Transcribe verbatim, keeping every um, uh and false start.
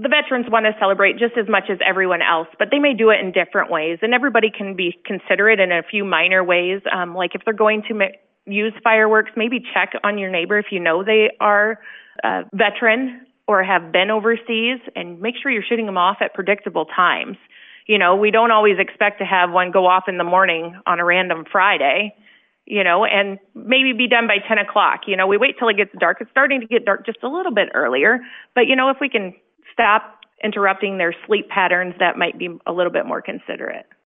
the veterans want to celebrate just as much as everyone else, but they may do it in different ways, and everybody can be considerate in a few minor ways. Um, like if they're going to ma- use fireworks, maybe check on your neighbor if you know they are a veteran or have been overseas, and make sure you're shooting them off at predictable times. You know, we don't always expect to have one go off in the morning on a random Friday, you know, and maybe be done by ten o'clock. You know, we wait till it gets dark. It's starting to get dark just a little bit earlier, but, you know, if we can stop interrupting their sleep patterns, that might be a little bit more considerate.